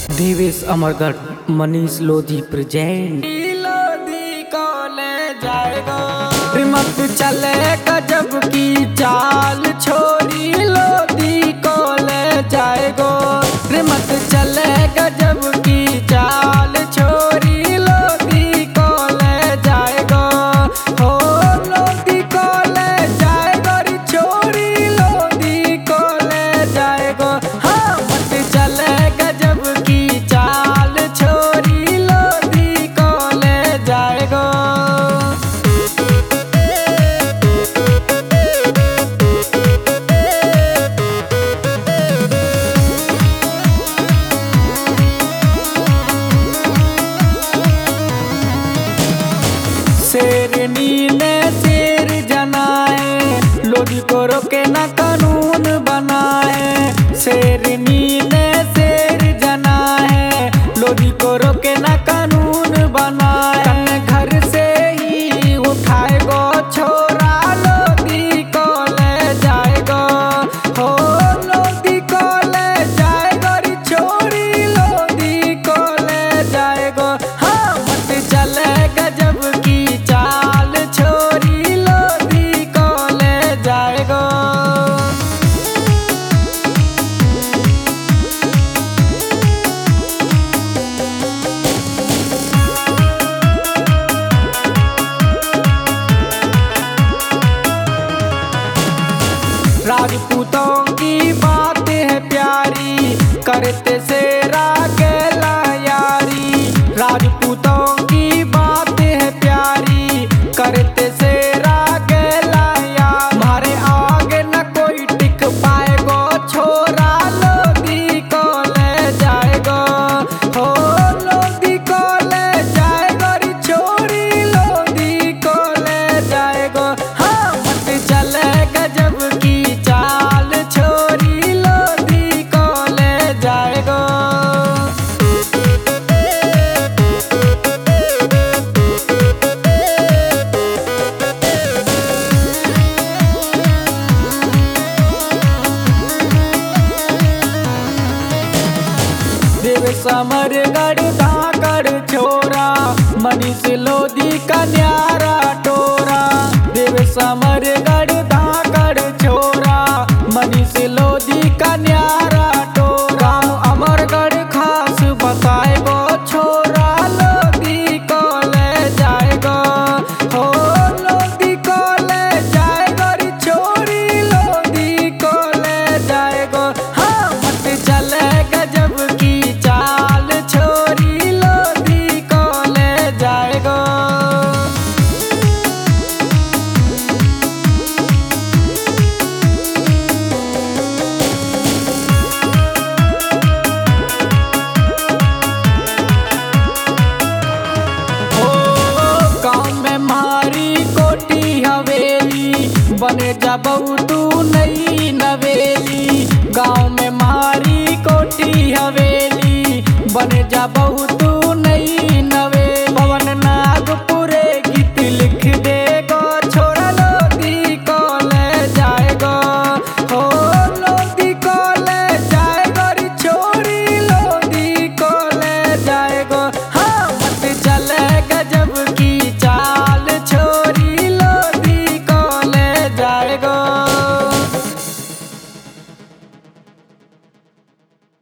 Devesh Amargarh Manish Lodhi present. Lodhi college जाएगा मत चले गजब की चाल छोरी लोधी कॉलेज जाएगो। मत चले गजब की चाल छोरी लोधी कॉलेज जाएगो। हो लोधी कॉलेज जाएगो री छोरी लोधी कॉलेज जाएगो। हाँ मत चले गजब की चाल छोरी लोधी कॉलेज जाएगो। शेरनी ने शेर जनाए लोधी को रोके ना कानून बनाए। शेरनी ने शेर जनाए लोधी को रोके ना कानून बनाए। घर से ही उठाएगो छोरा लोधी कॉलेज जाएगो। हो लोधी कॉलेज जाएगो री छोरी लोधी कॉलेज जाएगो। हाँ मत चले गजब की चाल छोरी लोधी कॉलेज जाएगो। राजपूतों की बात है प्यारी करते शेरा के यारी। राजपूतों की बात है प्यारी करते शेरा के यारी। मारे आगे न कोई टिक पाएगो छोरा लोधी कॉलेज जाएगो। हो लोधी कॉलेज जाएगो री छोरी लोधी कॉलेज जाएगो। हाँ मत चले गजब की चाल छोरी लोधी कॉलेज जाएगो। देवेश अमरगढ़ धाकड़ छोरा मनीष लोधी का न्यारा टोरा। देवेश अमरगढ़ धाकड़ छोरा मनीष लोधी का न्यारा टोरा। गाँव अमरगढ़ खास बताएगो छोरा लोधी कॉलेज जाएगो। हो लोधी कॉलेज जाएगो री छोरी लोधी कॉलेज जाएगो। हाँ मत चले गजब की चाल छोरी लोधी कॉलेज जाएगो। गाँव में मारी कोठी हवेली बने जाबऊ तू नई नवेली। गाँव में मारी कोठी हवेली बने जाबऊ